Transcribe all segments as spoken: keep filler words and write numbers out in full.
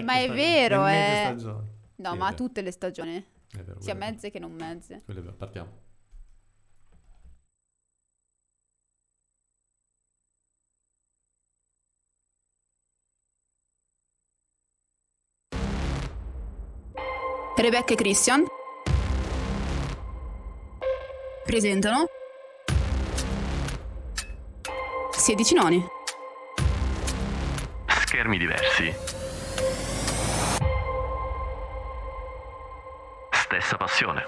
Ma è vero, le eh. mezze stagioni. No, Sì, ma è vero. tutte le stagioni. È vero, Sia quello è mezze che non mezze. vero. Quello è vero. Partiamo. Rebecca e Christian presentano sedici noni. Schermi diversi. Stessa passione.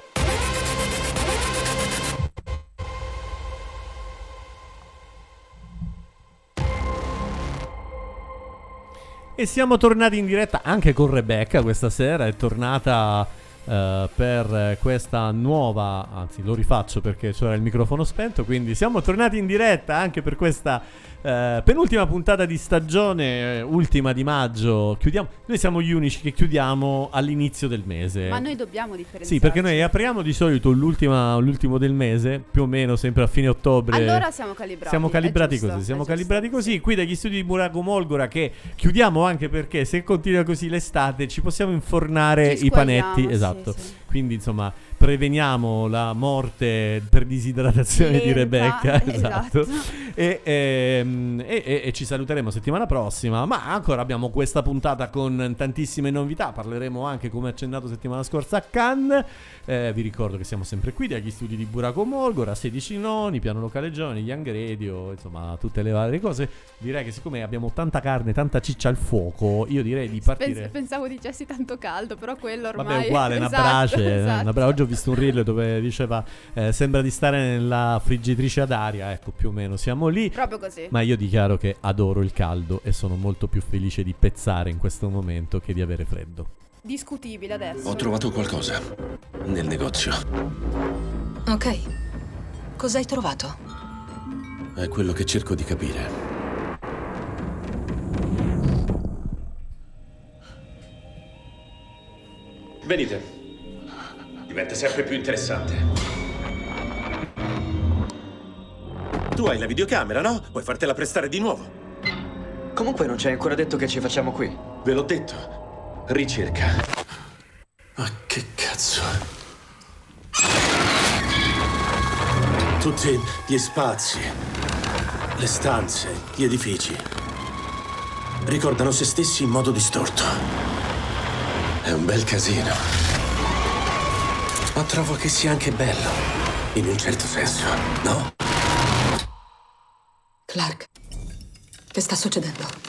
E siamo tornati in diretta anche con Rebecca questa sera, è tornata uh, per questa nuova, anzi lo rifaccio perché c'era il microfono spento, quindi siamo tornati in diretta anche per questa uh, penultima puntata di stagione, uh, ultima di maggio. Chiudiamo, noi siamo gli unici che chiudiamo all'inizio del mese. Ma noi dobbiamo differenziarci. Sì, perché noi apriamo di solito l'ultima, l'ultimo del mese, più o meno sempre a fine ottobre. Allora siamo calibrati. Siamo calibrati giusto, così, siamo è calibrati giusto. così. Qui dagli studi di Buraco Molgora, che chiudiamo anche perché se continua così l'estate ci possiamo infornare Ci i squagliamo, panetti. sì, Esatto. sì. Quindi insomma preveniamo la morte per disidratazione di Lenta, Rebecca. Esatto. esatto. E, ehm, e, e, e ci saluteremo settimana prossima. Ma ancora abbiamo questa puntata con tantissime novità. Parleremo anche, come accennato settimana scorsa, a Cannes. Eh, vi ricordo che siamo sempre qui dagli studi di Buraco Molgora, sedici noni, piano locale giovani, Young Radio, insomma tutte le varie cose. Direi che siccome abbiamo tanta carne, tanta ciccia al fuoco, io direi di partire. Pens- pensavo dicessi tanto caldo, però quello ormai Vabbè, uguale, una esatto, brace, esatto. una bra- oggi ho visto un reel dove diceva eh, sembra di stare nella friggitrice ad aria, ecco, più o meno siamo lì. Proprio così. Ma io dichiaro che adoro il caldo e sono molto più felice di pezzare in questo momento che di avere freddo. Discutibile adesso. Ho trovato qualcosa nel negozio. Ok. Cosa hai trovato? È quello che cerco di capire. Venite. Diventa sempre più interessante. Tu hai la videocamera, no? Puoi fartela prestare di nuovo. Comunque non c'è ancora detto che ci facciamo qui. Ve l'ho detto. Ricerca. Ma che cazzo? Tutti gli spazi, le stanze, gli edifici ricordano se stessi in modo distorto. È un bel casino. Ma trovo che sia anche bello, in un certo senso, no? Clark, che sta succedendo?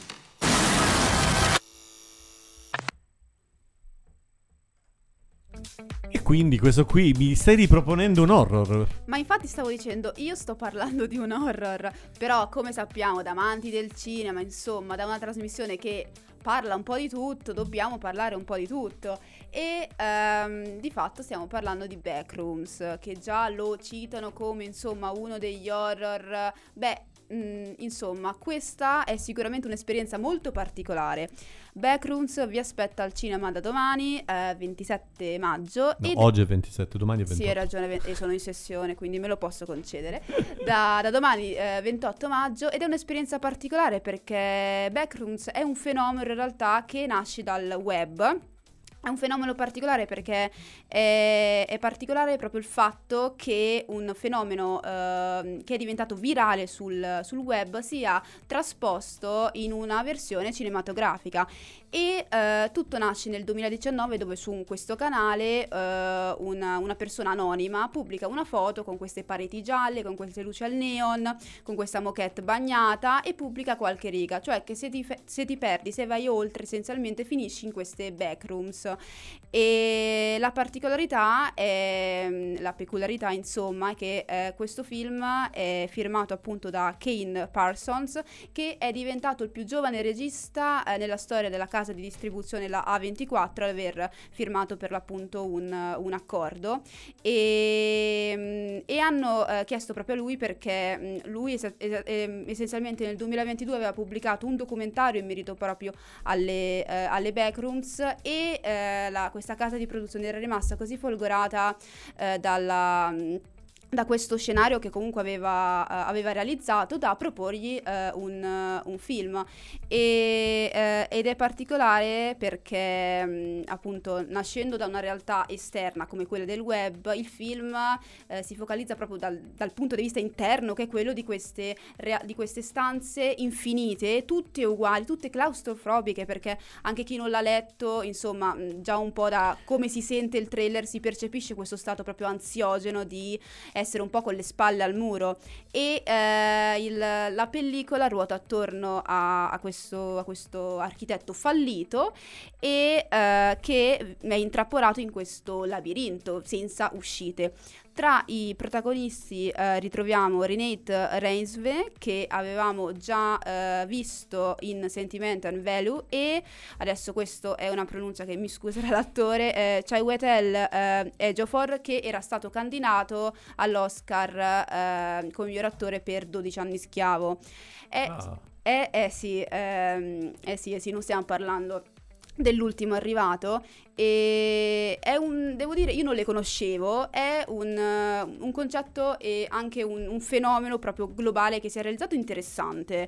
E quindi questo qui mi stai riproponendo un horror. Ma infatti stavo dicendo, io sto parlando di un horror, però come sappiamo da amanti del cinema, insomma, da una trasmissione che parla un po' di tutto, dobbiamo parlare un po' di tutto. E ehm, di fatto stiamo parlando di Backrooms, che già lo citano come, insomma, uno degli horror. Beh, mh, insomma, questa è sicuramente un'esperienza molto particolare. Backrooms vi aspetta al cinema da domani, eh, ventisette maggio. No, ed- oggi è ventisette, domani è ventotto. Sì, hai ragione, e sono in sessione, quindi me lo posso concedere. Da, da domani, eh, ventotto maggio, ed è un'esperienza particolare perché Backrooms è un fenomeno in realtà che nasce dal web. È un fenomeno particolare perché è, è particolare proprio il fatto che un fenomeno eh, che è diventato virale sul, sul web sia trasposto in una versione cinematografica. E eh, tutto nasce nel duemiladiciannove, dove su questo canale eh, una, una persona anonima pubblica una foto con queste pareti gialle, con queste luci al neon, con questa moquette bagnata, e pubblica qualche riga, cioè che se ti, fe- se ti perdi, se vai oltre, essenzialmente finisci in queste backrooms. E la particolarità è, la peculiarità insomma, è che eh, questo film è firmato appunto da Kane Parsons, che è diventato il più giovane regista eh, nella storia della casa di distribuzione, la A ventiquattro, ad aver firmato per l'appunto un, un accordo. E, e hanno eh, chiesto proprio a lui perché mh, lui es- es- es- essenzialmente nel duemilaventidue aveva pubblicato un documentario in merito proprio alle, eh, alle backrooms, e eh, la, questa casa di produzione era rimasta così folgorata eh, dalla... Mh, da questo scenario che comunque aveva, uh, aveva realizzato, da proporgli uh, un, uh, un film e, uh, ed è particolare perché mh, appunto nascendo da una realtà esterna come quella del web, il film uh, si focalizza proprio dal, dal punto di vista interno, che è quello di queste, rea- di queste stanze infinite, tutte uguali, tutte claustrofobiche, perché anche chi non l'ha letto, insomma, mh, già un po' da come si sente il trailer si percepisce questo stato proprio ansiogeno di essere un po' con le spalle al muro e eh, il, la pellicola ruota attorno a, a, questo, a questo architetto fallito e eh, che è intrappolato in questo labirinto senza uscite. Tra i protagonisti eh, ritroviamo Renate Reinsve, che avevamo già eh, visto in Sentimental Value, e adesso questo è una pronuncia che mi scuserà l'attore, eh, Chiwetel eh, Ejiofor, che era stato candidato all'Oscar eh, come miglior attore per dodici anni schiavo. Eh, Ah. eh, eh, sì, ehm, eh sì, eh sì, non stiamo parlando dell'ultimo arrivato. E è un, devo dire, io non le conoscevo, è un, uh, un concetto e anche un, un fenomeno proprio globale che si è realizzato interessante,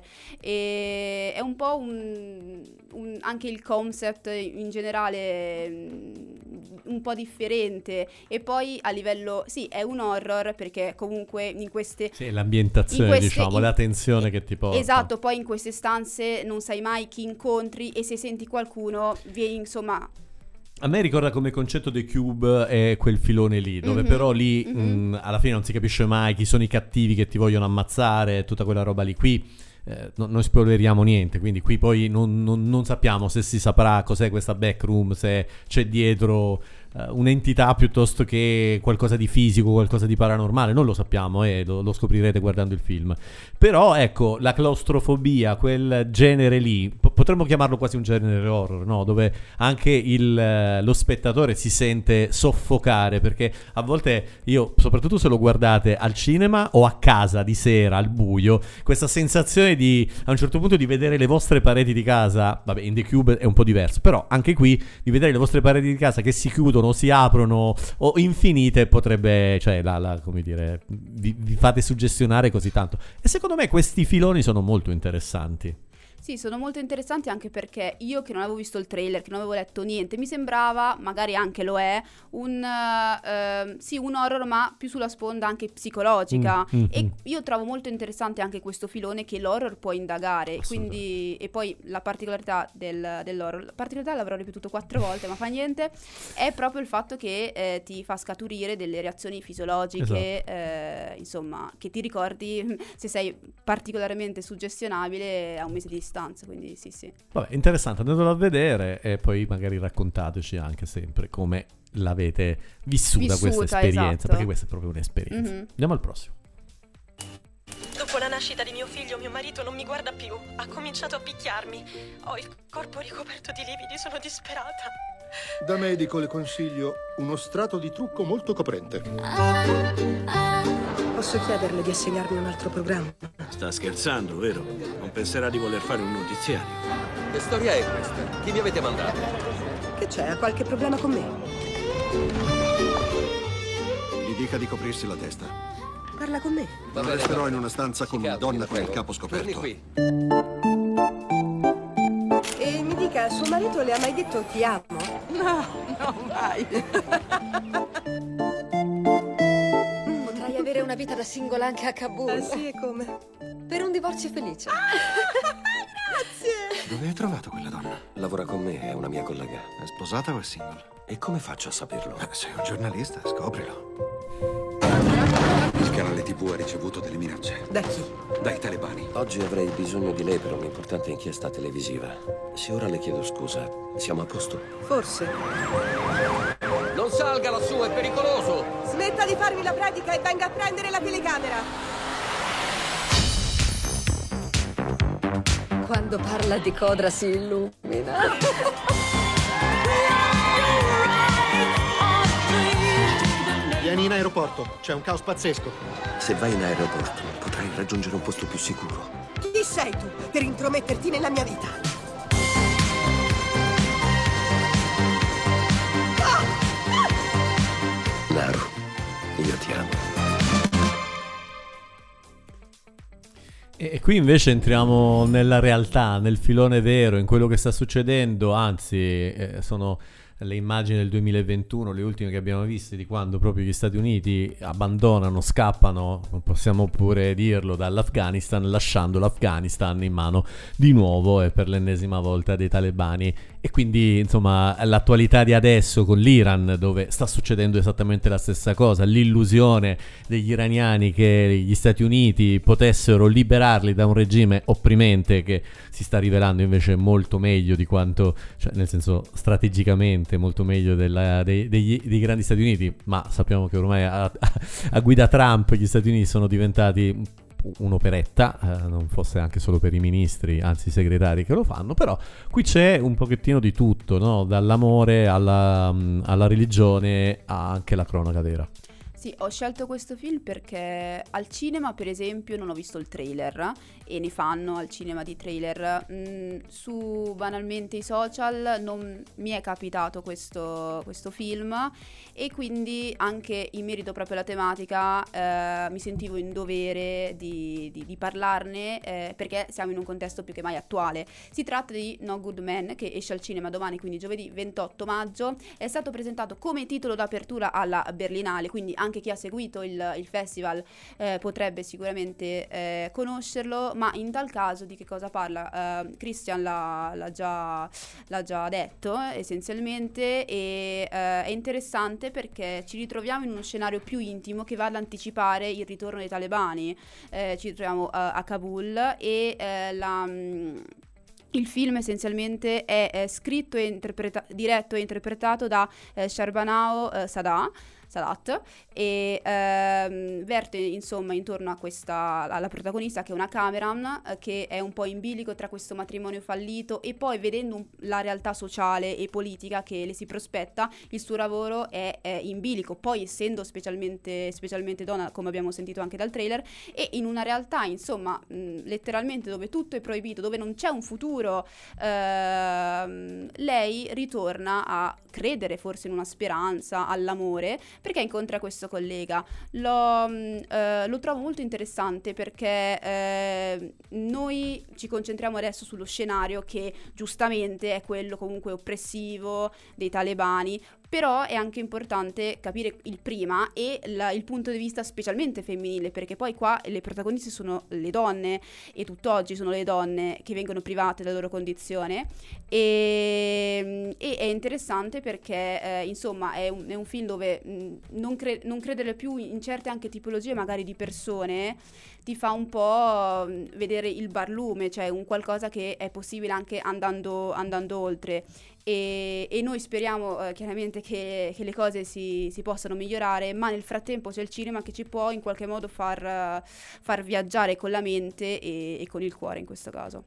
e è un po' un, un anche il concept in generale mh, un po' differente, e poi a livello, sì, è un horror perché comunque in queste Sì, l'ambientazione, in queste- diciamo, in- la tensione che ti porta. esatto, poi in queste stanze non sai mai chi incontri, e se senti qualcuno vieni, insomma. A me ricorda come concetto The Cube è quel filone lì, dove Mhm, però lì mhm. mh, alla fine non si capisce mai chi sono i cattivi che ti vogliono ammazzare, tutta quella roba lì. Qui eh, no- non spoileriamo niente, quindi qui poi non, non- non sappiamo se si saprà cos'è questa backroom, se c'è dietro eh, un'entità piuttosto che qualcosa di fisico, qualcosa di paranormale, non lo sappiamo e lo, lo scoprirete guardando il film. Però ecco, la claustrofobia, quel genere lì, po- potremmo chiamarlo quasi un genere horror, no? Dove anche il, eh, lo spettatore si sente soffocare, perché a volte io, soprattutto se lo guardate al cinema o a casa di sera al buio, questa sensazione di a un certo punto di vedere le vostre pareti di casa, vabbè, in The Cube è un po' diverso, però anche qui di vedere le vostre pareti di casa che si chiudono, si aprono o infinite, potrebbe, cioè, la, la- come dire, vi, vi fate suggestionare così tanto. E secondo me questi filoni sono molto interessanti. Sì, sono molto interessanti anche perché io che non avevo visto il trailer, che non avevo letto niente, mi sembrava, magari anche lo è, un eh, ehm, sì, un horror ma più sulla sponda anche psicologica. Mm, mm, E mm. io trovo molto interessante anche questo filone che l'horror può indagare, quindi, e poi la particolarità del, dell'horror, la particolarità l'avrò ripetuto quattro volte ma fa niente, è proprio il fatto che eh, ti fa scaturire delle reazioni fisiologiche, eh, insomma, che ti ricordi se sei particolarmente suggestionabile a un mese di distanza, quindi sì sì. Vabbè, interessante, andatelo a vedere e poi magari raccontateci anche sempre come l'avete vissuta, Vissuta, questa esperienza, esatto. perché questa è proprio un'esperienza. Mhm. Andiamo al prossimo. Dopo la nascita di mio figlio, mio marito non mi guarda più. Ha cominciato a picchiarmi. Ho il corpo ricoperto di lividi, sono disperata. Da medico le consiglio uno strato di trucco molto coprente. Posso chiederle di assegnarmi un altro programma? Sta scherzando, vero? Non penserà di voler fare un notiziario. Che storia è questa? Chi mi avete mandato? Che c'è? Ha qualche problema con me? Gli dica di coprirsi la testa. Parla con me. Va Non bene, resterò va in bene. una stanza con Si una calmi, donna la con il prego. capo scoperto. Torni qui. E mi dica, suo marito le ha mai detto ti amo? No, no, mai. Potrai avere una vita da singola anche a Kabul. Eh sì, e come? Per un divorzio felice. Dove hai trovato quella donna? Lavora con me, è una mia collega. È sposata o è single? E come faccio a saperlo? Eh, Sei un giornalista, scoprilo. Il canale tivù ha ricevuto delle minacce Da chi? dai talebani. Oggi avrei bisogno di lei per un'importante inchiesta televisiva. Se ora le chiedo scusa, siamo a posto? Forse. Non salga lassù, è pericoloso! Smetta di farmi la predica e venga a prendere la telecamera. Quando parla di Codra si illumina. Vieni in aeroporto, c'è un caos pazzesco. Se vai in aeroporto, potrai raggiungere un posto più sicuro. Chi sei tu per intrometterti nella mia vita? Naru, io ti amo. E qui invece entriamo nella realtà, nel filone vero, in quello che sta succedendo, anzi eh, sono le immagini del duemilaventuno, le ultime che abbiamo viste, di quando proprio gli Stati Uniti abbandonano, scappano, possiamo pure dirlo, dall'Afghanistan, lasciando l'Afghanistan in mano di nuovo e per l'ennesima volta dei talebani. E quindi insomma l'attualità di adesso con l'Iran, dove sta succedendo esattamente la stessa cosa, l'illusione degli iraniani che gli Stati Uniti potessero liberarli da un regime opprimente che si sta rivelando invece molto meglio di quanto, cioè nel senso strategicamente molto meglio della, dei, degli, dei grandi Stati Uniti, ma sappiamo che ormai a, a, a guida Trump gli Stati Uniti sono diventati un'operetta, eh, non fosse anche solo per i ministri, anzi i segretari che lo fanno, però qui c'è un pochettino di tutto, no? Dall'amore alla, alla religione a anche la cronaca vera. Sì, ho scelto questo film perché al cinema, per esempio, non ho visto il trailer e ne fanno al cinema di trailer. Mm, su banalmente i social non mi è capitato questo, questo film e quindi anche in merito proprio alla tematica eh, mi sentivo in dovere di, di, di parlarne eh, perché siamo in un contesto più che mai attuale. Si tratta di No Good Man, che esce al cinema domani, quindi giovedì ventotto maggio. È stato presentato come titolo d'apertura alla Berlinale, quindi anche chi ha seguito il, il festival eh, potrebbe sicuramente eh, conoscerlo, ma in tal caso di che cosa parla? Uh, Christian l'ha, l'ha, già, l'ha già detto essenzialmente e uh, è interessante perché ci ritroviamo in uno scenario più intimo che va ad anticipare il ritorno dei talebani. Eh, ci ritroviamo uh, a Kabul e uh, la... Um, il film essenzialmente è, è scritto e interpreta- diretto e interpretato da eh, Sharbanao eh, Sadat, Sadat e ehm, verte insomma intorno a questa alla protagonista, che è una Cameron eh, che è un po' in bilico tra questo matrimonio fallito e poi vedendo un, la realtà sociale e politica che le si prospetta, il suo lavoro è, è in bilico, poi essendo specialmente, specialmente donna, come abbiamo sentito anche dal trailer, e in una realtà insomma mh, letteralmente dove tutto è proibito, dove non c'è un futuro, ehm, lei ritorna a credere forse in una speranza, all'amore, perché incontra questo collega. Lo, eh, lo trovo molto interessante perché eh, noi ci concentriamo adesso sullo scenario che giustamente è quello comunque oppressivo dei talebani, però è anche importante capire il prima e la, il punto di vista specialmente femminile, perché poi qua le protagoniste sono le donne e tutt'oggi sono le donne che vengono private della loro condizione e, e è interessante perché eh, insomma è un, è un film dove mh, non, cre- non credere più in certe anche tipologie magari di persone ti fa un po' mh, vedere il barlume, cioè un qualcosa che è possibile anche andando, andando oltre. E, e noi speriamo eh, chiaramente che, che le cose si, si possano migliorare, ma nel frattempo c'è il cinema che ci può in qualche modo far, uh, far viaggiare con la mente e, e con il cuore in questo caso.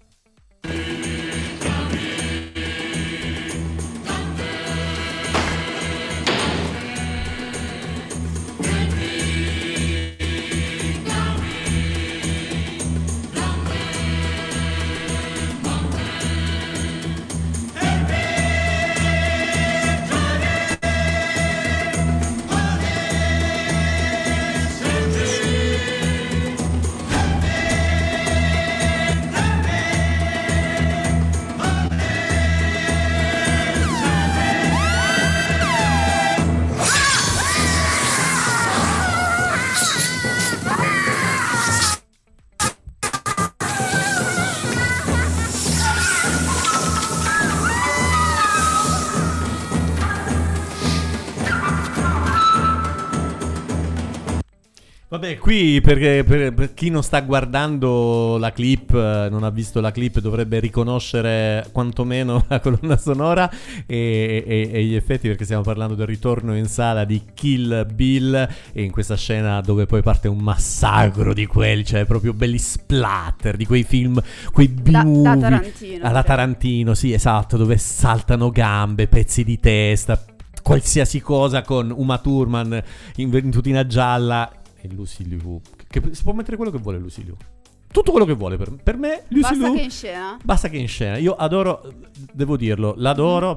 Vabbè, qui perché per, per chi non sta guardando la clip, non ha visto la clip, dovrebbe riconoscere quantomeno la colonna sonora e, e, e gli effetti, perché stiamo parlando del ritorno in sala di Kill Bill e in questa scena dove poi parte un massacro di quelli, cioè proprio belli splatter di quei film, quei B-movie da, da Tarantino, alla Tarantino, sì esatto, dove saltano gambe, pezzi di testa, qualsiasi cosa con Uma Thurman in, in tutina gialla. E Lucy Liu, che si può mettere quello che vuole Lucy Liu, tutto quello che vuole per, per me Lucy basta Liu, che in scena basta che in scena. Io adoro, devo dirlo, l'adoro perché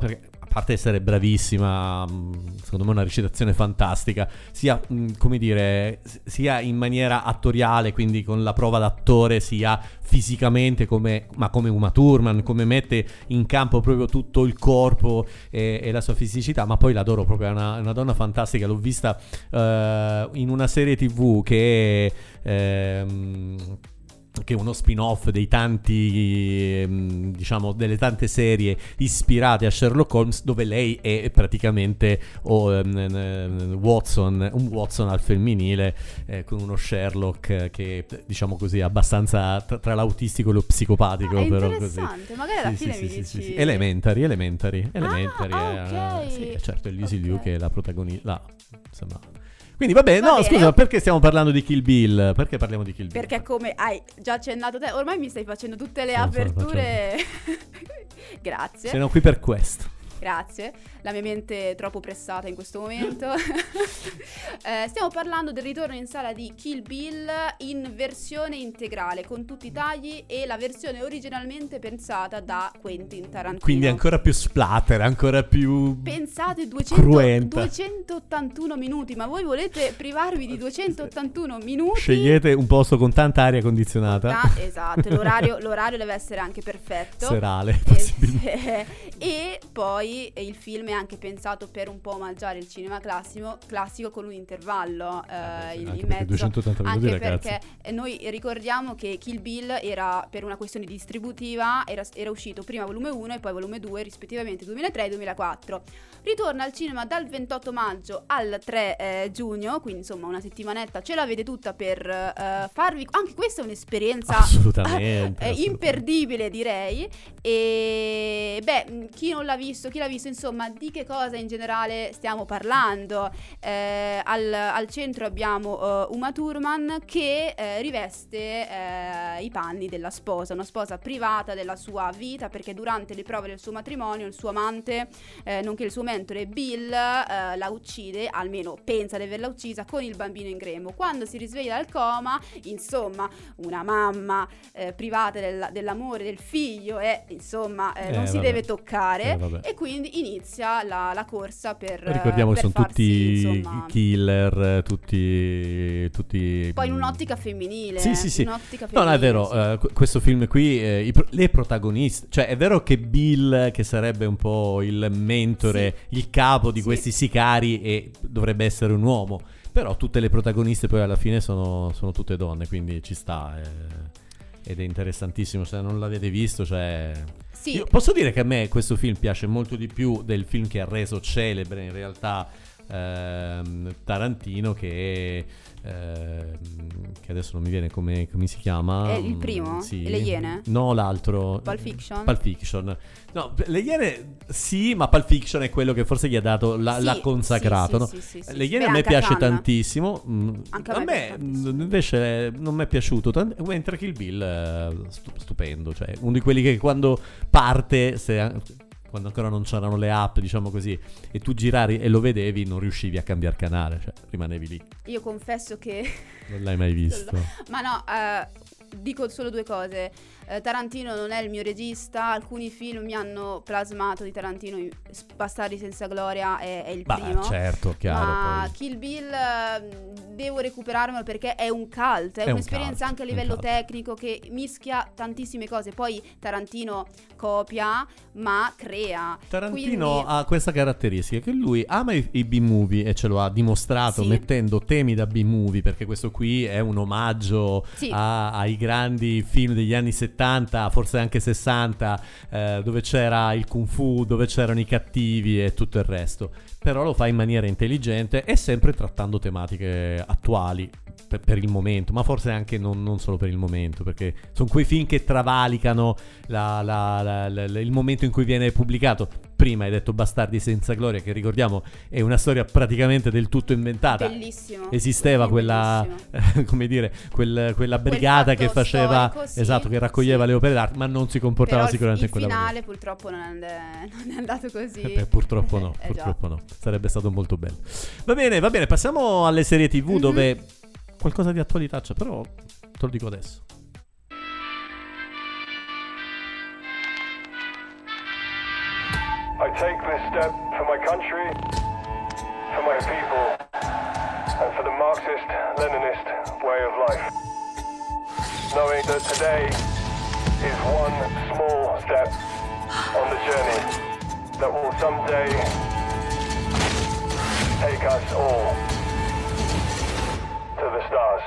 parte essere bravissima, secondo me una recitazione fantastica, sia come dire, sia in maniera attoriale, quindi con la prova d'attore, sia fisicamente, come, ma come Uma Thurman, come mette in campo proprio tutto il corpo e, e la sua fisicità. Ma poi l'adoro proprio, è una, una donna fantastica. L'ho vista uh, in una serie tv che è um, che è uno spin-off dei tanti, diciamo, delle tante serie ispirate a Sherlock Holmes, dove lei è praticamente oh, um, Watson, un Watson al femminile, eh, con uno Sherlock che, diciamo così, è abbastanza tra, tra l'autistico e lo psicopatico. Ah, è però interessante, così. magari alla sì, fine sì, mi sì, dici... sì, sì. Elementary, Elementary, Elementary. Ah, ok. eh, sì, certo, è Lucy Ok. Liu che è la protagonista, insomma... Quindi vabbè, Va no, bene. scusa, perché stiamo parlando di Kill Bill? Perché parliamo di Kill Bill? Perché come hai già accennato te, ormai mi stai facendo tutte le Sì, lo so, aperture. Grazie. Sono qui per questo. Grazie, la mia mente è troppo pressata in questo momento. eh, stiamo parlando del ritorno in sala di Kill Bill in versione integrale, con tutti i tagli, e la versione originalmente pensata da Quentin Tarantino. Quindi ancora più splatter, ancora più Pensate, duecento, cruenta. duecentottantuno minuti, ma voi volete privarvi di duecentottantuno minuti? Scegliete un posto con tanta aria condizionata. Ah, esatto, l'orario, l'orario deve essere anche perfetto. Serale, E, possibilmente. e poi il film è anche pensato per un po' omaggiare il cinema classico, classico con un intervallo eh, in, anche in perché mezzo. duecentottanta minuti, Anche ragazzi. perché eh, noi ricordiamo che Kill Bill era, per una questione distributiva, era, era uscito prima volume uno e poi volume due, rispettivamente duemilatré e duemilaquattro. Ritorna al cinema dal ventotto maggio al tre eh, giugno, quindi insomma una settimanetta ce l'avete tutta per eh, farvi... Anche questa è un'esperienza Assolutamente, eh, assolutamente. imperdibile, direi. E beh, chi non l'ha visto, chi l'ha visto, insomma, di che cosa in generale stiamo parlando? Eh, al, al centro abbiamo uh, Uma Thurman che eh, riveste eh, i panni della sposa, una sposa privata della sua vita, perché durante le prove del suo matrimonio il suo amante, eh, nonché il suo mentore Bill, eh, la uccide, almeno pensa di averla uccisa, con il bambino in grembo. Quando si risveglia dal coma, insomma, una mamma eh, privata del, dell'amore del figlio e insomma eh, Eh, non si vabbè. deve toccare, Eh, vabbè. e quindi inizia la, la corsa per Ricordiamo che per sono farsi, tutti insomma, killer, tutti, tutti... poi in un'ottica femminile. Sì, sì, sì. in un'ottica No, no, è femminile, vero, sì. eh, qu- questo film qui, eh, i pro- le protagoniste, cioè è vero che Bill, che sarebbe un po' il mentore, il capo di Sì. questi sicari, e dovrebbe essere un uomo, però tutte le protagoniste poi alla fine sono, sono tutte donne, quindi ci sta, eh, ed è interessantissimo. Se non l'avete visto, cioè... Sì. Io posso dire che a me questo film piace molto di più del film che ha reso celebre in realtà ehm, Tarantino, che è, ehm, che adesso non mi viene come, come si chiama. È il primo? Sì. Le Iene? No, l'altro. Pulp Fiction? Pulp Fiction. No, Le Iene sì, ma Pulp Fiction è quello che forse gli ha dato, l'ha, Sì, l'ha consacrato, sì, no? sì, sì, sì, Le sì. Iene Beh, a me anche a piace Cannes. tantissimo. mm, Anche a a me me piace tantissimo. mm, invece non mi è piaciuto tant- mentre Kill Bill eh, stu- stupendo, cioè uno di quelli che quando parte, se, quando ancora non c'erano le app, diciamo così, e tu giravi e lo vedevi, non riuscivi a cambiare canale, cioè rimanevi lì. Io confesso che Non l'hai mai visto. ma no, eh, dico solo due cose. Eh, Tarantino non è il mio regista. Alcuni film mi hanno plasmato di Tarantino. Bastardi senza gloria è, è il Beh, primo. certo, chiaro. Ma poi. Kill Bill eh, devo recuperarmelo perché è un cult. È, È un un'esperienza cult, anche a è un livello cult. tecnico, che mischia tantissime cose. Poi Tarantino copia ma crea. Tarantino Quindi- ha questa caratteristica, che lui ama i, i B-movie, e ce lo ha dimostrato Sì. mettendo temi da B-movie, perché questo qui è un omaggio Sì. a- ai grandi film degli anni settanta, forse anche sessanta, eh, dove c'era il kung fu, dove c'erano i cattivi e tutto il resto. Però lo fa in maniera intelligente e sempre trattando tematiche attuali per, per il momento, ma forse anche non, non solo per il momento, perché sono quei film che travalicano la- la- la- la- il momento in cui viene pubblicato. Prima hai detto Bastardi senza gloria, che ricordiamo è una storia praticamente del tutto inventata. Bellissimo. Esisteva Sì, quella, bellissimo. come dire, quel- quella brigata fatto che faceva, storico, sì, esatto, che raccoglieva sì. le opere d'arte, ma non si comportava Però sicuramente il in quella finale maniera. purtroppo non è, non è andato così. Eh beh, purtroppo no, Eh, già. purtroppo no. Sarebbe stato molto bello. Va bene, va bene, passiamo alle serie tivù, Mhm. dove qualcosa di attualità c'è, però te lo dico adesso. I take this step for my country, for my people, and for the Marxist-Leninist way of life. Knowing that today is one small step on the journey that will someday take us all to the stars.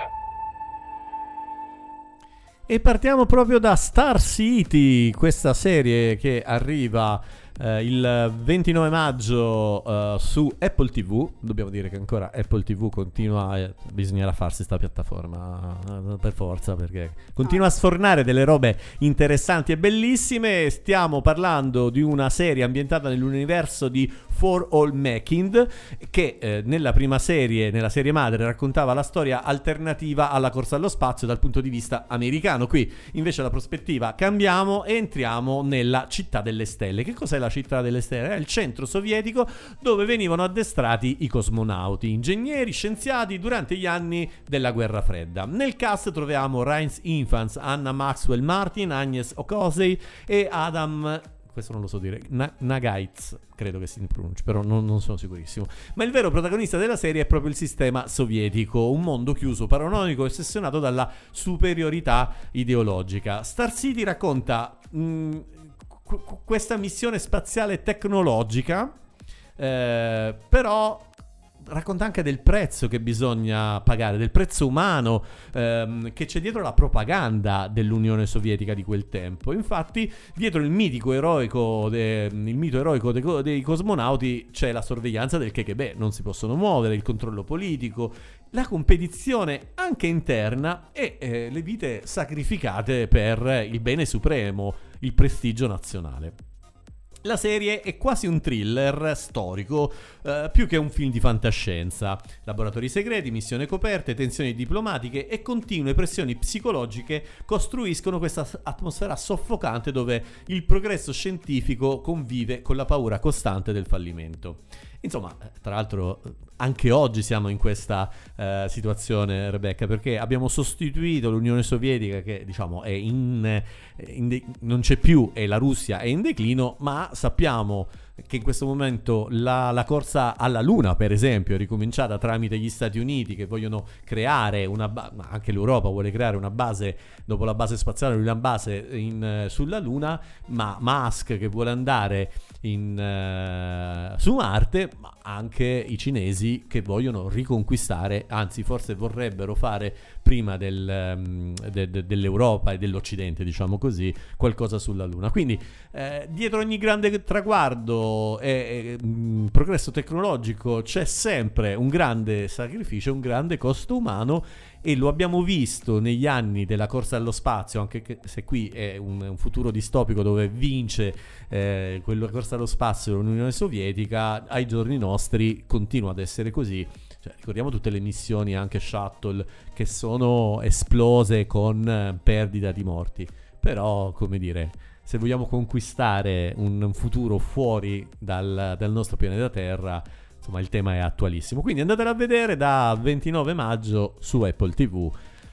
E partiamo proprio da Star City, questa serie che arriva eh, il ventinove maggio eh, su Apple tivù. Dobbiamo dire che ancora Apple tivù continua, eh, bisognerà farsi sta piattaforma eh, per forza, perché continua a sfornare delle robe interessanti e bellissime. Stiamo parlando di una serie ambientata nell'universo di For All Mankind, che eh, nella prima serie, nella serie madre, raccontava la storia alternativa alla corsa allo spazio dal punto di vista americano. Qui invece la prospettiva cambiamo e entriamo nella Città delle Stelle. Che cos'è la Città delle Stelle? È il centro sovietico dove venivano addestrati i cosmonauti, ingegneri, scienziati durante gli anni della Guerra Fredda. Nel cast troviamo Rhys Ifans, Anna Maxwell Martin, Agnes Okosei e Adam, questo non lo so dire, Na- Nagaitz, credo che si pronunci, però non, non sono sicurissimo. Ma il vero protagonista della serie è proprio il sistema sovietico, un mondo chiuso, paranoico e ossessionato dalla superiorità ideologica. Star City racconta mh, qu- questa missione spaziale tecnologica, eh, però racconta anche del prezzo che bisogna pagare, del prezzo umano ehm, che c'è dietro la propaganda dell'Unione Sovietica di quel tempo. Infatti, dietro il mitico eroico de, il mito eroico de, dei cosmonauti c'è la sorveglianza del K G B, non si possono muovere, il controllo politico, la competizione anche interna e eh, le vite sacrificate per il bene supremo, il prestigio nazionale. La serie è quasi un thriller storico, eh, più che un film di fantascienza. Laboratori segreti, missioni coperte, tensioni diplomatiche e continue pressioni psicologiche costruiscono questa atmosfera soffocante dove il progresso scientifico convive con la paura costante del fallimento. Insomma, tra l'altro, anche oggi siamo in questa uh, situazione, Rebecca, perché abbiamo sostituito l'Unione Sovietica, che diciamo è in, in de- non c'è più, e la Russia è in declino, ma sappiamo che in questo momento la, la corsa alla Luna, per esempio, è ricominciata tramite gli Stati Uniti, che vogliono creare una ba- ma anche l'Europa vuole creare una base, dopo la base spaziale, una base in, sulla Luna, ma Musk che vuole andare in, uh, su Marte, ma anche i cinesi che vogliono riconquistare, anzi forse vorrebbero fare prima del, um, de- de- dell'Europa e dell'Occidente, diciamo così, qualcosa sulla Luna. Quindi eh, dietro ogni grande traguardo e, e mh, progresso tecnologico c'è sempre un grande sacrificio, un grande costo umano, e lo abbiamo visto negli anni della corsa allo spazio, anche se qui è un, un futuro distopico dove vince eh, quella corsa allo spazio dell'Unione Sovietica. Ai giorni nostri continua ad essere così. Cioè, ricordiamo tutte le missioni anche shuttle che sono esplose con eh, perdita di morti. Però, come dire, se vogliamo conquistare un, un futuro fuori dal, dal nostro pianeta Terra, insomma, il tema è attualissimo. Quindi andatela a vedere da ventinove maggio su Apple tivù.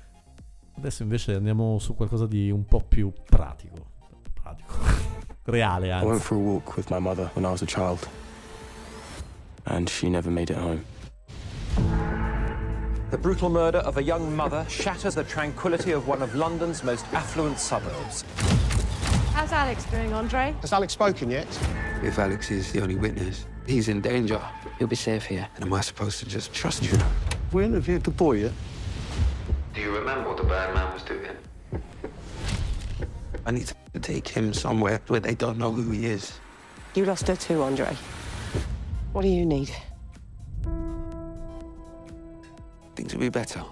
Adesso invece andiamo su qualcosa di un po' più pratico. Pratico. Reale, anzi. I went for a walk with my mother when I was a child. And she never made it home. The brutal murder of a young mother shatters the tranquility of one of London's most affluent suburbs. How's Alex doing, Andre? Has Alex spoken yet? If Alex is the only witness, he's in danger. You'll be safe here. And am I supposed to just trust you? We interviewed the boy yet? Do you remember what the bad man was doing? I need to take him somewhere where they don't know who he is. You lost her too, Andre. What do you need? Things will be better.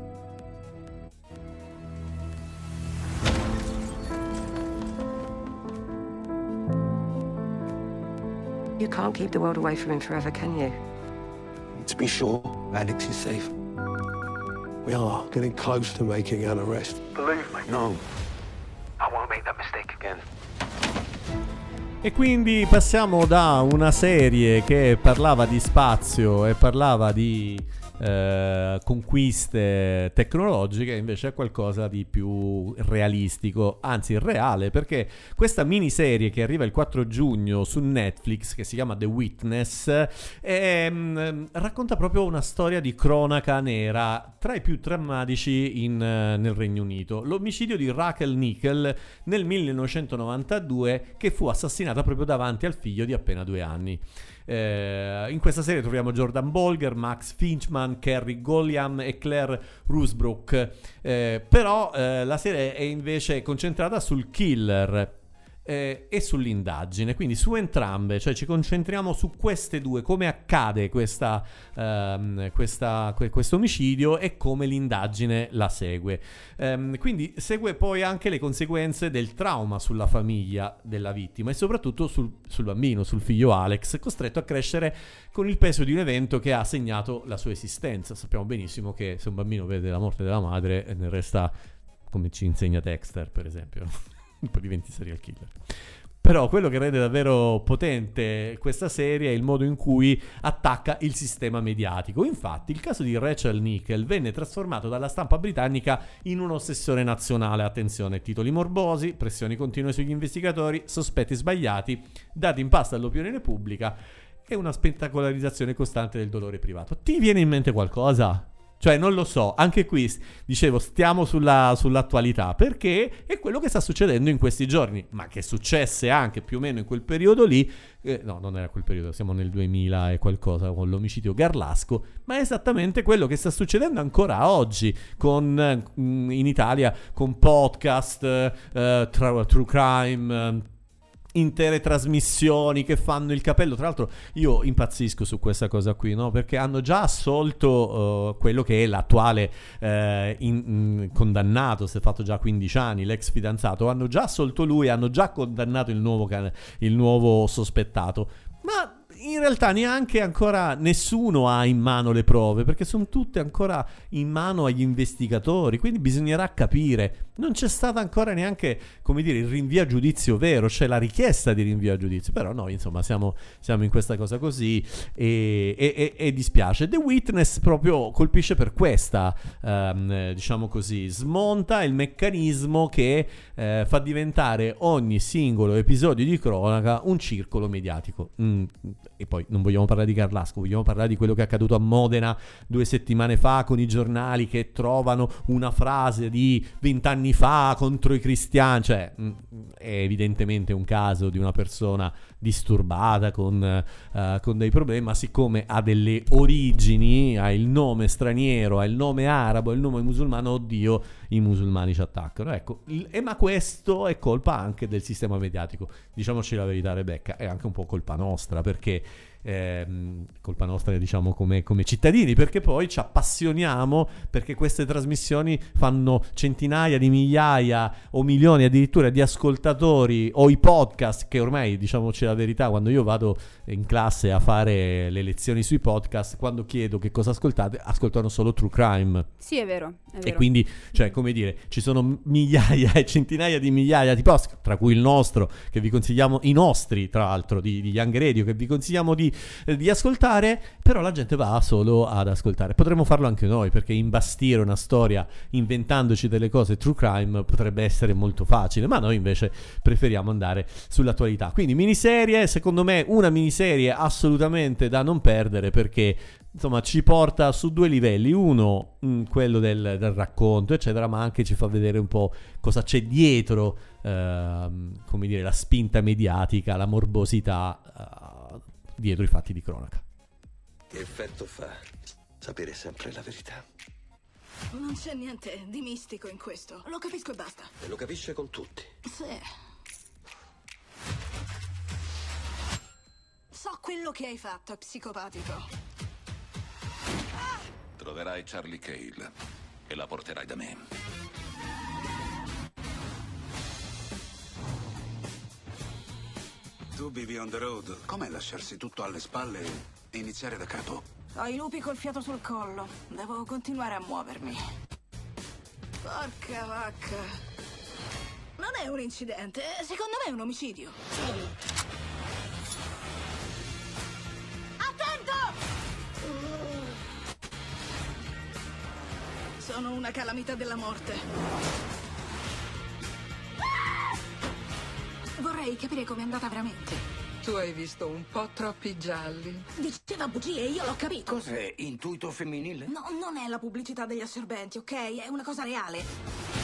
You can't keep the world away from him forever, can you? To be sure, Alex is safe. We are getting close to making an arrest. Believe me. No. I won't make that mistake again. E quindi passiamo da una serie che parlava di spazio e parlava di eh, conquiste tecnologiche, invece è qualcosa di più realistico, anzi reale, perché questa miniserie che arriva il quattro giugno su Netflix, che si chiama The Witness, è, mh, racconta proprio una storia di cronaca nera tra i più drammatici in, uh, nel Regno Unito. L'omicidio di Rachel Nickel nel millenovecentonovantadue, che fu assassinata proprio davanti al figlio di appena due anni. Eh, in questa serie troviamo Jordan Bolger, Max Finchman, Kerry Gilliam e Claire Rusbrook, eh, però eh, la serie è invece concentrata sul killer eh, e sull'indagine, quindi su entrambe, cioè ci concentriamo su queste due, come accade questa, ehm, questa, que- questo omicidio e come l'indagine la segue. Ehm, quindi segue poi anche le conseguenze del trauma sulla famiglia della vittima e soprattutto sul, sul bambino, sul figlio Alex, costretto a crescere con il peso di un evento che ha segnato la sua esistenza. Sappiamo benissimo che se un bambino vede la morte della madre, ne resta, come ci insegna Dexter per esempio, poi diventi serial killer. Però quello che rende davvero potente questa serie è il modo in cui attacca il sistema mediatico. Infatti il caso di Rachel Nickel venne trasformato dalla stampa britannica in un'ossessione nazionale. Attenzione, titoli morbosi, pressioni continue sugli investigatori, sospetti sbagliati, dati in pasto all'opinione pubblica e una spettacolarizzazione costante del dolore privato. Ti viene in mente qualcosa? Cioè non lo so, anche qui dicevo stiamo sulla, sull'attualità, perché è quello che sta succedendo in questi giorni, ma che successe anche più o meno in quel periodo lì, eh, no non era quel periodo, siamo nel duemila e qualcosa con l'omicidio Garlasco, ma è esattamente quello che sta succedendo ancora oggi con, eh, in Italia con podcast, eh, tra, true crime, eh, intere trasmissioni che fanno il capello. Tra l'altro io impazzisco su questa cosa qui, no? Perché hanno già assolto uh, quello che è l'attuale uh, in, in, condannato, si è fatto già quindici anni, l'ex fidanzato, hanno già assolto lui, hanno già condannato il nuovo, can- il nuovo sospettato, ma in realtà neanche ancora nessuno ha in mano le prove, perché sono tutte ancora in mano agli investigatori, quindi bisognerà capire. Non c'è stata ancora neanche, come dire, il rinvio a giudizio vero, c'è la richiesta di rinvio a giudizio, però noi insomma siamo, siamo in questa cosa così e, e, e, e dispiace. The Witness proprio colpisce per questa, ehm, diciamo così, smonta il meccanismo che eh, fa diventare ogni singolo episodio di cronaca un circolo mediatico. Mm. E poi non vogliamo parlare di Garlasco, vogliamo parlare di quello che è accaduto a Modena due settimane fa con i giornali che trovano una frase di vent'anni fa contro i cristiani. Cioè è evidentemente un caso di una persona disturbata con, uh, con dei problemi, ma siccome ha delle origini, ha il nome straniero, ha il nome arabo, ha il nome musulmano, oddio, i musulmani ci attaccano. Ecco, il, e ma questo è colpa anche del sistema mediatico, diciamoci la verità Rebecca, è anche un po' colpa nostra, perché ehm, colpa nostra diciamo come, come cittadini, perché poi ci appassioniamo, perché queste trasmissioni fanno centinaia di migliaia o milioni addirittura di ascoltatori, o i podcast che ormai, diciamoci la verità, quando io vado in classe a fare le lezioni sui podcast, quando chiedo che cosa ascoltate, ascoltano solo true crime. Sì, è vero, è vero. E quindi, cioè, come dire, ci sono migliaia e centinaia di migliaia di podcast, tra cui il nostro, che vi consigliamo, i nostri, tra l'altro, di, di Young Radio, che vi consigliamo di, eh, di ascoltare, però la gente va solo ad ascoltare. Potremmo farlo anche noi, perché imbastire una storia inventandoci delle cose true crime potrebbe essere molto facile, ma noi invece preferiamo andare sull'attualità. Quindi miniserie, secondo me una miniserie assolutamente da non perdere, perché insomma ci porta su due livelli: uno mh, quello del, del racconto eccetera, ma anche ci fa vedere un po' cosa c'è dietro, ehm, come dire, la spinta mediatica, la morbosità eh, dietro i fatti di cronaca. Che effetto fa sapere sempre la verità? Non c'è niente di mistico in questo, lo capisco e basta. E lo capisce con tutti. Sì. So quello che hai fatto, è psicopatico. Troverai Charlie Cale e la porterai da me. Tu vivi on the road. Com'è lasciarsi tutto alle spalle e iniziare da capo? Ho i lupi col fiato sul collo. Devo continuare a muovermi. Porca vacca. Non è un incidente, secondo me è un omicidio. Attento! Sono una calamità della morte. Vorrei capire com'è andata veramente. Tu hai visto un po' troppi gialli. Diceva bugie, io l'ho capito. Cos'è? Intuito femminile? No, non è la pubblicità degli assorbenti, ok? È una cosa reale.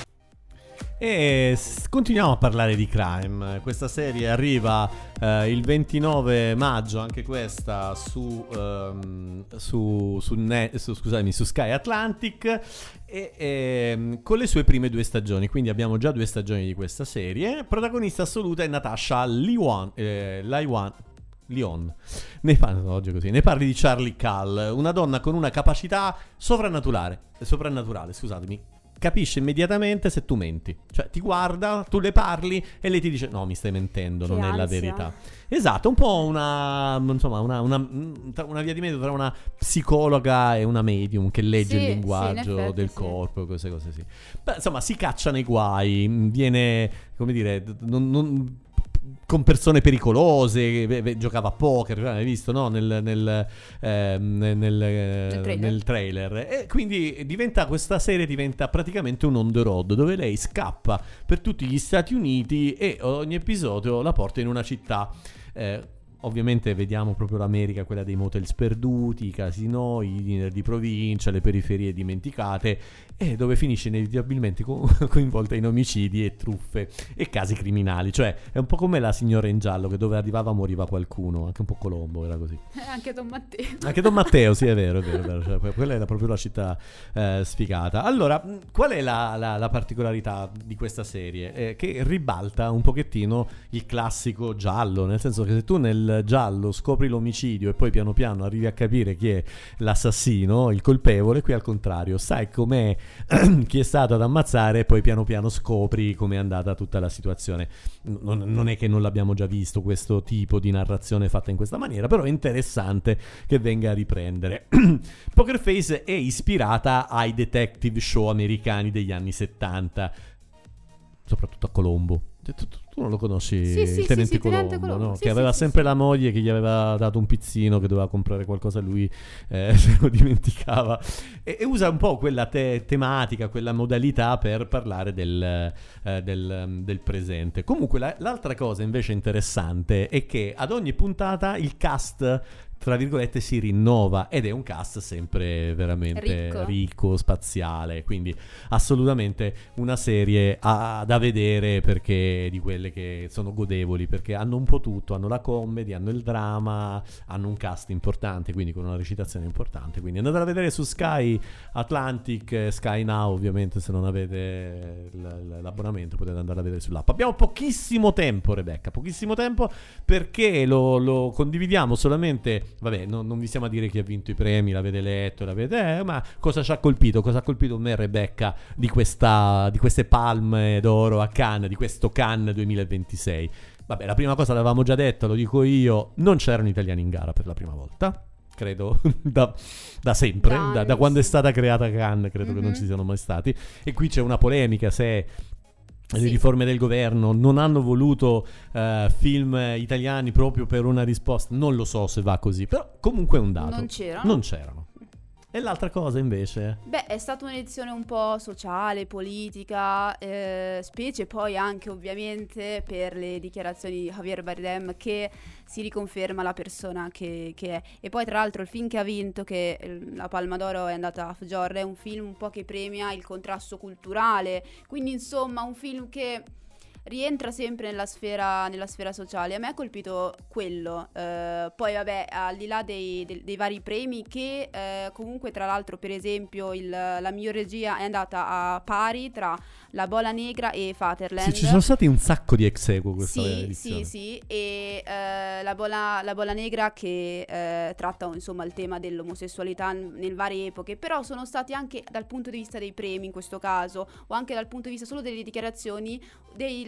E s- continuiamo a parlare di crime. Questa serie arriva eh, il ventinove maggio, anche questa su, ehm, su, su, ne- su, scusatemi, su Sky Atlantic, e, e, con le sue prime due stagioni. Quindi abbiamo già due stagioni di questa serie. Protagonista assoluta è Natasha Lyonne, eh, Lyonne Leon. Ne parli, oggi così. Ne parli di Charlie Cull, una donna con una capacità sovrannaturale, soprannaturale, scusatemi. Capisce immediatamente se tu menti. Cioè ti guarda, tu le parli e lei ti dice no, mi stai mentendo, che non ansia. è la verità. Esatto, un po' una, insomma, una, una, una via di mezzo tra una psicologa e una medium che legge Sì, il linguaggio sì, in effetti, del sì. corpo, queste cose sì. Beh, insomma, si caccia nei guai, viene, come dire, non, non con persone pericolose, beh, beh, giocava a poker, hai visto, no? Nel, nel, eh, nel, nel, eh, trailer. nel trailer. E quindi diventa, questa serie diventa praticamente un on the road, dove lei scappa per tutti gli Stati Uniti e ogni episodio la porta in una città. Eh, Ovviamente vediamo proprio l'America, quella dei motel sperduti, i casinò, i diner di provincia, le periferie dimenticate, e dove finisce inevitabilmente co- coinvolta in omicidi e truffe e casi criminali. Cioè è un po' come La signora in giallo, che dove arrivava moriva qualcuno, anche un po' Colombo era così. Eh, anche Don Matteo. Anche Don Matteo, sì, è vero, è vero, è vero. Cioè, quella era proprio la città eh, sfigata. Allora, qual è la, la, la particolarità di questa serie? Eh, che ribalta un pochettino il classico giallo, nel senso che se tu nel giallo scopri l'omicidio e poi piano piano arrivi a capire chi è l'assassino, il colpevole, qui al contrario, sai com'è chi è stato ad ammazzare e poi piano piano scopri com'è andata tutta la situazione. Non, non è che non l'abbiamo già visto questo tipo di narrazione fatta in questa maniera, però è interessante che venga a riprendere. Poker Face è ispirata ai detective show americani degli anni settanta, soprattutto a Colombo. Tu, tu, tu non lo conosci, Sì, sì, il tenente sì, sì, Colombo, Tenente Colombo, no? sì, Che aveva sì, sempre sì, la moglie che gli aveva dato un pizzino, che doveva comprare qualcosa, lui eh, se lo dimenticava, e, e usa un po' quella te- tematica, quella modalità per parlare del, eh, del, del presente. Comunque la, l'altra cosa invece interessante è che ad ogni puntata il cast, tra virgolette, si rinnova, ed è un cast sempre veramente Ricco. ricco, spaziale, quindi assolutamente una serie a- da vedere, perché di quelle che sono godevoli, perché hanno un po' tutto, hanno la comedy, hanno il dramma, hanno un cast importante, quindi con una recitazione importante. Quindi andate a vedere su Sky Atlantic, Sky Now ovviamente, se non avete l- l- l'abbonamento potete andare a vedere sull'app. Abbiamo pochissimo tempo, Rebecca, pochissimo tempo, perché lo, lo condividiamo solamente. Vabbè, no, non vi stiamo a dire chi ha vinto i premi, l'avete letto, l'avete, eh, ma cosa ci ha colpito? Cosa ha colpito me, Rebecca, di questa, di queste palme d'oro a Cannes, di questo Cannes duemilaventisei? Vabbè, la prima cosa l'avevamo già detto, lo dico io, non c'erano italiani in gara per la prima volta, credo, da, da sempre, da, da quando è stata creata Cannes, credo mm-hmm. che non ci siano mai stati. E qui c'è una polemica se le sì. riforme del governo non hanno voluto uh, film italiani proprio per una risposta. Non lo so se va così, però comunque è un dato. Non c'erano. Non c'erano. E l'altra cosa invece? Beh, è stata un'edizione un po' sociale, politica, eh, specie poi anche ovviamente per le dichiarazioni di Javier Bardem, che si riconferma la persona che, che è. E poi tra l'altro il film che ha vinto, che la Palma d'Oro è andata a Fjord, è un film un po' che premia il contrasto culturale, quindi insomma un film che rientra sempre nella sfera, nella sfera sociale. A me ha colpito quello, eh, poi vabbè, al di là dei, dei, dei vari premi, che eh, comunque tra l'altro per esempio il, la miglior regia è andata a pari tra La Bola Negra e Fatherland. Sì, ci sono stati un sacco di ex equo questa sì, edizione. Sì, sì, e eh, la, bola, la Bola Negra che eh, tratta insomma il tema dell'omosessualità nelle varie epoche, però sono stati anche dal punto di vista dei premi in questo caso, o anche dal punto di vista solo delle dichiarazioni del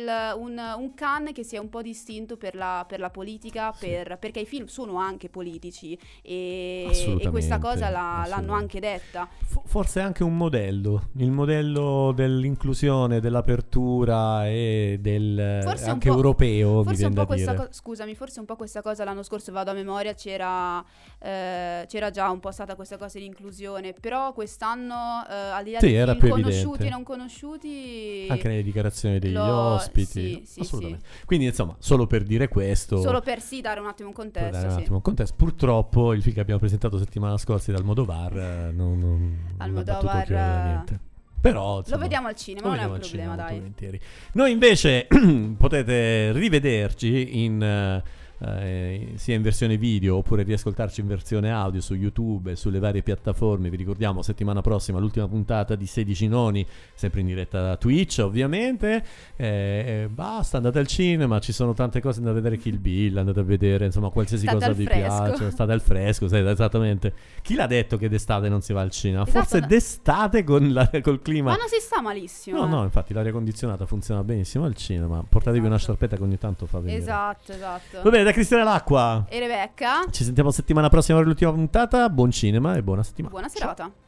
il, un, un Cannes che sia un po' distinto per la, per la politica, sì. per, perché i film sono anche politici e, e questa cosa la, l'hanno anche detta. F- forse è anche un modello, il modello dell'inclusione, dell'apertura e del forse anche un europeo. Forse mi un po' questa dire. co- scusami, forse un po' questa cosa l'anno scorso, vado a memoria, c'era, eh, c'era già un po' stata questa cosa di inclusione, però quest'anno eh, al di là sì, dei era film più conosciuti evidente. e non conosciuti, anche nelle dichiarazioni degli lo... ospiti, sì, sì, assolutamente. Sì. Quindi insomma, solo per dire questo, solo per sì dare un attimo un contesto, dare un sì. attimo un contesto. Purtroppo il film che abbiamo presentato settimana scorsa dal Almodovar eh, non, non, non ha battuto chiaro niente. Però insomma, lo vediamo al cinema, non è un problema, dai. Volentieri. Noi invece potete rivederci in eh, sia in versione video oppure riascoltarci in versione audio su YouTube e sulle varie piattaforme. Vi ricordiamo settimana prossima l'ultima puntata di sedici noni, sempre in diretta da Twitch ovviamente. Eh, basta, andate al cinema, ci sono tante cose, andate a vedere Kill Bill, andate a vedere insomma qualsiasi state cosa vi fresco. piace, state al fresco, sai, esattamente. Chi l'ha detto che d'estate non si va al cinema? Esatto, Forse no. d'estate con la, col clima. Ma non si sta malissimo. No, eh. no, infatti l'aria condizionata funziona benissimo al cinema. Portatevi esatto. una sciarpetta che ogni tanto fa venire. Esatto, esatto. Va bene, da Cristiane L'Acqua e Rebecca. ci sentiamo settimana prossima per l'ultima puntata. Buon cinema e buona settimana. Buona serata. Ciao.